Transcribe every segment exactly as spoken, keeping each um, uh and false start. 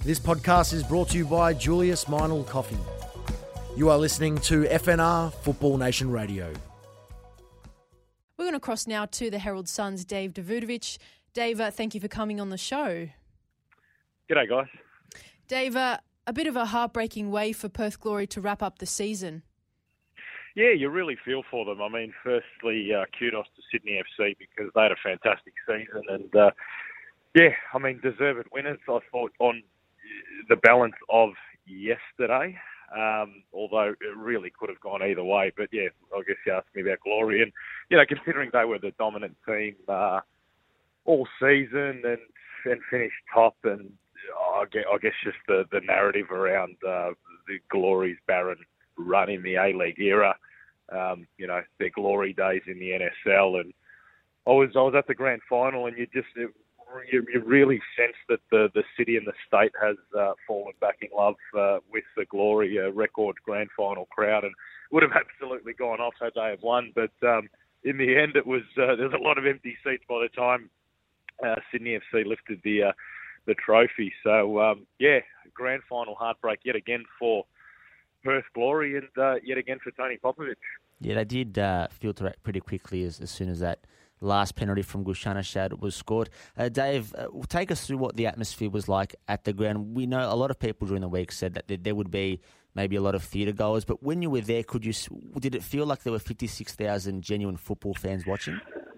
This podcast is brought to you by Julius Meinl Coffee. You are listening to F N R Football Nation Radio. We're going to cross now to the Herald Sun's Dave Davutovic. Dave, uh, thank you for coming on the show. G'day, guys. Dave, uh, a bit of a heartbreaking way for Perth Glory to wrap up the season. Yeah, you really feel for them. I mean, firstly, uh, kudos to Sydney F C because they had a fantastic season and, uh, yeah, I mean, deserved winners, I thought, on the balance of yesterday, um, although it really could have gone either way. But, yeah, I guess you asked me about Glory. And, you know, considering they were the dominant team uh, all season and, and finished top, and I guess, I guess just the, the narrative around uh, the Glory's barren run in the A-League era, um, you know, their glory days in the N S L. And I was I was at the grand final, and you just... It, You, you really sense that the, the city and the state has uh, fallen back in love uh, with the Glory, uh, record grand final crowd, and would have absolutely gone off had they have won. But um, in the end, it was uh, there's a lot of empty seats by the time uh, Sydney F C lifted the uh, the trophy. So um, yeah, grand final heartbreak yet again for Perth Glory, and uh, yet again for Tony Popovic. Yeah, they did uh, filter out pretty quickly as, as soon as that last penalty from Gushanashad was scored. Uh, Dave, uh, take us through what the atmosphere was like at the ground. We know a lot of people during the week said that there would be maybe a lot of theatre goers, but when you were there, could you did it feel like there were fifty-six thousand genuine football fans watching?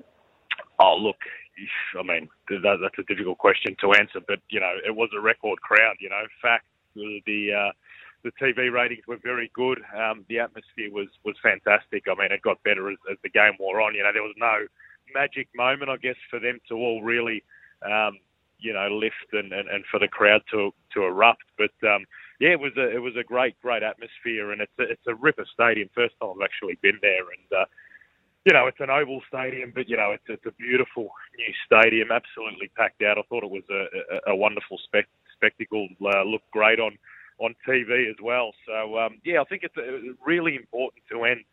Oh, look, I mean, that, that's a difficult question to answer, but, you know, it was a record crowd, you know. Fact, the uh, the T V ratings were very good. Um, the atmosphere was, was fantastic. I mean, it got better as, as the game wore on. You know, there was no magic moment, I guess, for them to all really, um, you know, lift and, and, and for the crowd to to erupt. But um, yeah, it was a it was a great great atmosphere, and it's a, it's a ripper stadium. First time I've actually been there, and uh, you know, it's an oval stadium, but you know, it's it's a beautiful new stadium, absolutely packed out. I thought it was a, a, a wonderful spec, spectacle. Uh, looked great on on T V as well. So um, yeah, I think it's a, really important to end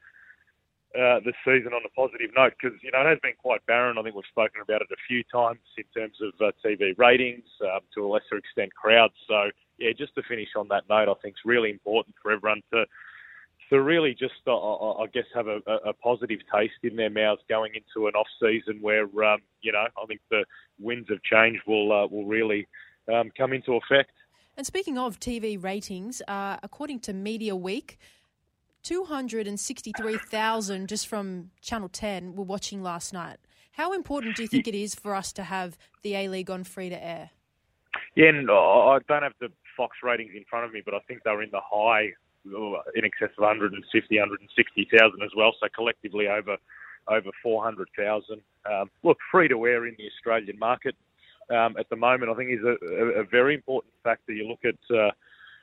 Uh, this season on a positive note, because you know it has been quite barren. I think we've spoken about it a few times in terms of uh, T V ratings, um, to a lesser extent crowds. So yeah, just to finish on that note, I think it's really important for everyone to to really just, uh, I guess, have a, a positive taste in their mouths going into an off season where um, you know I think the winds of change will uh, will really um, come into effect. And speaking of T V ratings, uh, according to Media Week, two hundred sixty-three thousand just from Channel ten were watching last night. How important do you think it is for us to have the A-League on free to air? Yeah, and I don't have the Fox ratings in front of me, but I think they were in the high, in excess of one hundred fifty, one hundred sixty thousand as well, so collectively over over four hundred thousand. Um, look, free to air in the Australian market um, at the moment, I think is a, a, a very important factor. You look at... Uh,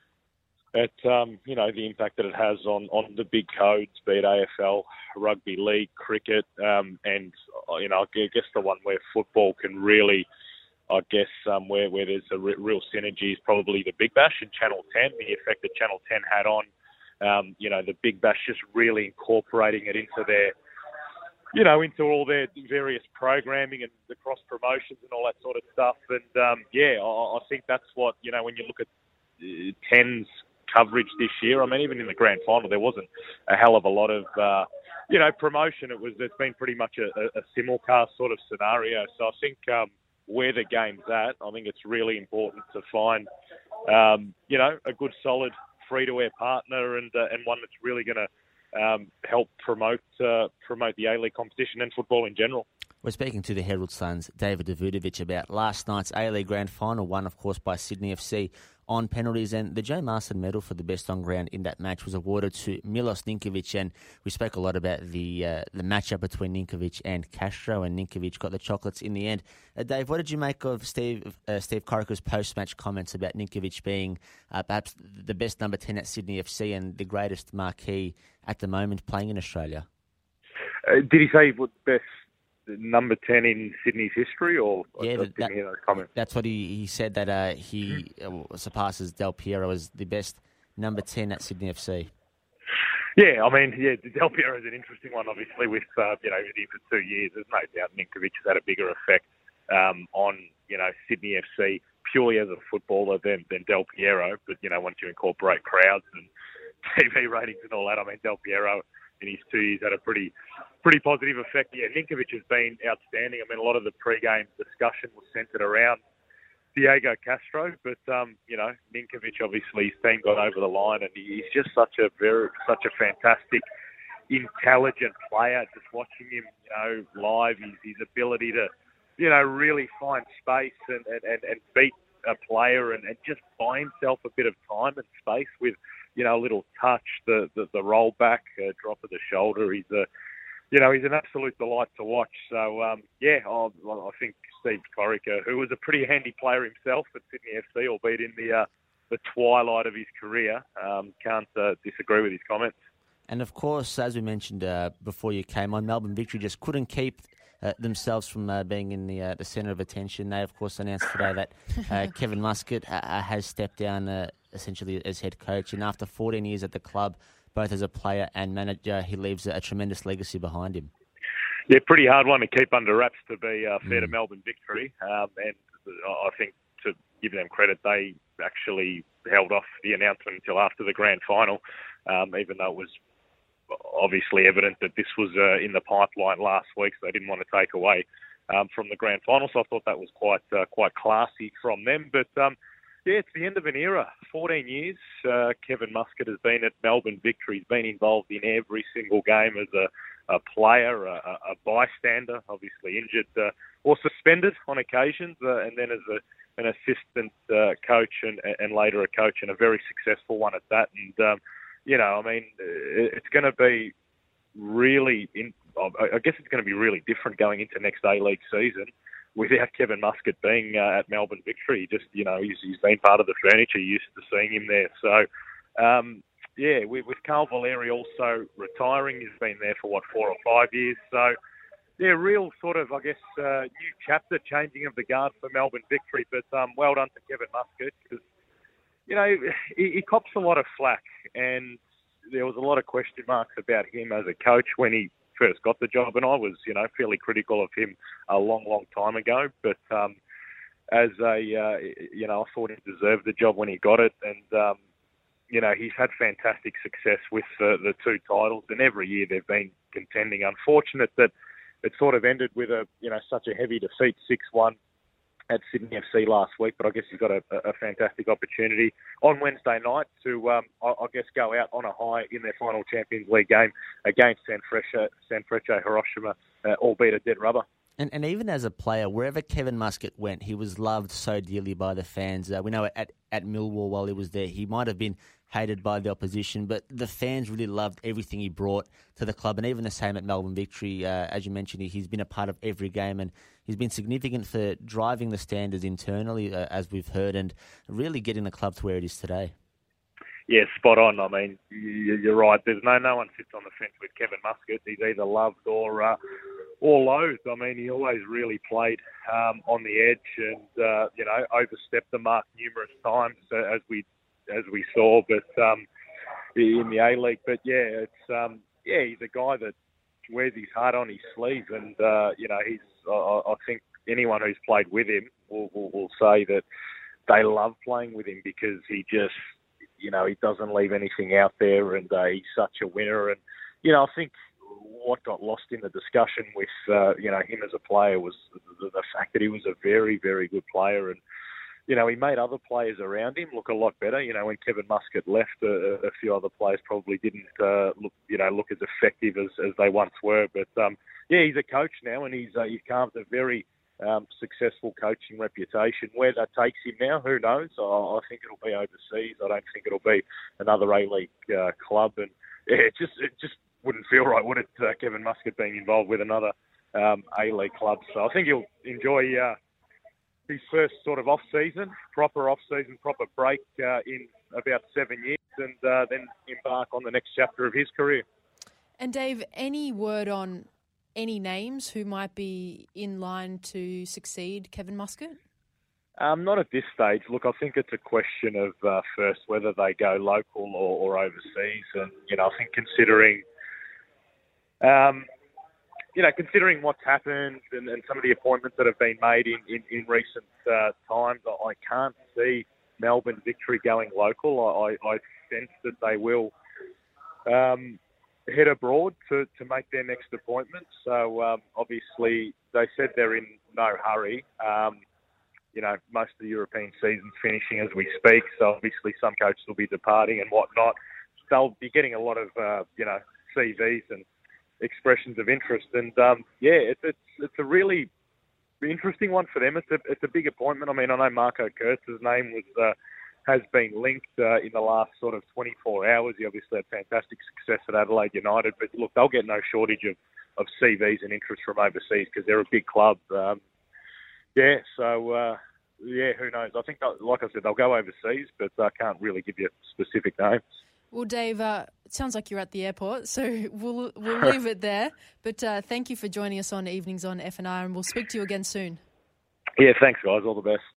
At um, you know, the impact that it has on, on the big codes, be it A F L, rugby league, cricket, um, and you know, I guess the one where football can really, I guess, um, where where there's a re- real synergy is probably the Big Bash and Channel ten. The effect that Channel ten had on, um, you know, the Big Bash, just really incorporating it into their, you know, into all their various programming and the cross promotions and all that sort of stuff. And um, yeah, I, I think that's what, you know, when you look at uh, ten's coverage this year. I mean, even in the grand final, there wasn't a hell of a lot of, uh, you know, promotion. It was, it's been pretty much a, a simulcast sort of scenario. So I think um, where the game's at, I think it's really important to find, um, you know, a good, solid, free-to-air partner and uh, and one that's really going to um, help promote uh, promote the A-League competition and football in general. We're speaking to the Herald Sun's David Davutovic about last night's A-League Grand Final, won, of course, by Sydney F C on penalties. And the Joe Marsden medal for the best on ground in that match was awarded to Milos Ninkovic. And we spoke a lot about the uh, the matchup between Ninkovic and Castro, and Ninkovic got the chocolates in the end. Uh, Dave, what did you make of Steve uh, Steve Corica's post-match comments about Ninkovic being uh, perhaps the best number ten at Sydney F C and the greatest marquee at the moment playing in Australia? Uh, did he say he was best number ten in Sydney's history, or yeah, I that, didn't hear those comments? That's what he, he said, that uh, he uh, surpasses Del Piero as the best number ten at Sydney F C. Yeah, I mean, yeah, Del Piero is an interesting one, obviously, with, uh, you know, he's here for two years. There's no doubt Ninkovic has had a bigger effect um, on, you know, Sydney F C purely as a footballer than, than Del Piero. But, you know, once you incorporate crowds and T V ratings and all that, I mean, Del Piero in his two years had a pretty pretty positive effect. Yeah, Ninkovic has been outstanding. I mean, a lot of the pre-game discussion was centred around Diego Castro, but, um, you know, Ninkovic, obviously, his team got over the line, and he's just such a very, such a fantastic, intelligent player. Just watching him, you know, live, his, his ability to, you know, really find space and, and, and, and beat a player and, and just buy himself a bit of time and space with, you know, a little touch, the the, the roll back, uh, drop of the shoulder. He's a, you know, he's an absolute delight to watch. So, um, yeah, I, I think Steve Corica, who was a pretty handy player himself at Sydney F C, albeit in the uh, the twilight of his career, um, can't uh, disagree with his comments. And of course, as we mentioned uh, before you came on, Melbourne Victory just couldn't keep uh, themselves from uh, being in the uh, the centre of attention. They, of course, announced today that uh, Kevin Muscat uh, has stepped down uh, essentially as head coach. And after fourteen years at the club, both as a player and manager, he leaves a, a tremendous legacy behind him. Yeah, pretty hard one to keep under wraps, to be uh, fair mm. to Melbourne Victory. Um, and I think to give them credit, they actually held off the announcement until after the grand final, um, even though it was obviously evident that this was uh, in the pipeline last week, so they didn't want to take away um, from the grand final. So I thought that was quite uh, quite classy from them. But um, yeah, it's the end of an era. fourteen years, uh, Kevin Muscat has been at Melbourne Victory. He's been involved in every single game as a, a player, a, a bystander, obviously injured uh, or suspended on occasions, uh, and then as a, an assistant uh, coach and, and later a coach, and a very successful one at that. And um, you know, I mean, it's going to be really, in, I guess it's going to be really different going into next A-League season without Kevin Muscat being uh, at Melbourne Victory. Just, you know, he's, he's been part of the furniture, used to seeing him there. So, um, yeah, with, with Carl Valeri also retiring, he's been there for, what, four or five years. So, yeah, real sort of, I guess, uh, new chapter, changing of the guard for Melbourne Victory. But um, well done to Kevin Muscat, because, you know, he, he cops a lot of flack, and there was a lot of question marks about him as a coach when he first got the job, and I was, you know, fairly critical of him a long, long time ago. But um, as a, uh, you know, I thought he deserved the job when he got it, and um, you know, he's had fantastic success with uh, the two titles, and every year they've been contending. Unfortunate that it sort of ended with a, you know, such a heavy defeat, six one. At Sydney F C last week, but I guess he's got a, a fantastic opportunity on Wednesday night to, um, I, I guess, go out on a high in their final Champions League game against Sanfrecce, Sanfrecce Hiroshima, uh, albeit a dead rubber. And, and even as a player, wherever Kevin Muscat went, he was loved so dearly by the fans. Uh, we know at, at Millwall while he was there, he might have been hated by the opposition, but the fans really loved everything he brought to the club. And even the same at Melbourne Victory, uh, as you mentioned, he's been a part of every game, and he's been significant for driving the standards internally, uh, as we've heard, and really getting the club to where it is today. Yeah, spot on. I mean, you're right. There's no no one sits on the fence with Kevin Muscat. He's either loved or uh, or loathed. I mean, he always really played um, on the edge, and uh, you know, overstepped the mark numerous times, uh, as we as we saw, but um, in the A-League. But yeah, it's um, yeah, he's a guy that wears his heart on his sleeve, and uh, you know, he's. I, I think anyone who's played with him will, will, will say that they love playing with him, because he just, you know, he doesn't leave anything out there, and uh, he's such a winner. And you know, I think what got lost in the discussion with uh, you know, him as a player was the, the fact that he was a very, very good player, and you know, he made other players around him look a lot better. You know, when Kevin Muscat left, a, a few other players probably didn't uh, look, you know, look as effective as, as they once were. But um, yeah, he's a coach now, and he's uh, he's carved a very um, successful coaching reputation. Where that takes him now, who knows? I, I think it'll be overseas. I don't think it'll be another A-League uh, club. And yeah, it just it just wouldn't feel right, would it? Uh, Kevin Muscat being involved with another um, A-League club. So I think he'll enjoy Uh, his first sort of off-season, proper off-season, proper break uh, in about seven years, and uh, then embark on the next chapter of his career. And Dave, any word on any names who might be in line to succeed Kevin Muscat? Um, not at this stage. Look, I think it's a question of uh, first whether they go local or, or overseas, and you know, I think considering, um, you know, considering what's happened and, and some of the appointments that have been made in, in, in recent uh, times, I can't see Melbourne Victory going local. I, I sense that they will um, head abroad to, to make their next appointment. So, um, obviously, they said they're in no hurry. Um, you know, most of the European season's finishing as we speak, so obviously some coaches will be departing and whatnot. They'll be getting a lot of, uh, you know, C Vs and expressions of interest. And, um, yeah, it's, it's it's a really interesting one for them. It's a, it's a big appointment. I mean, I know Marco Kurtz's name was uh, has been linked uh, in the last sort of twenty-four hours. He obviously had fantastic success at Adelaide United. But, look, they'll get no shortage of, of C Vs and interest from overseas because they're a big club. Um, yeah, so, uh, yeah, who knows? I think, like I said, they'll go overseas, but I can't really give you specific names. Well, Dave, uh, it sounds like you're at the airport, so we'll we'll leave it there. But uh, thank you for joining us on Evenings on F N R, and we'll speak to you again soon. Yeah, thanks, guys. All the best.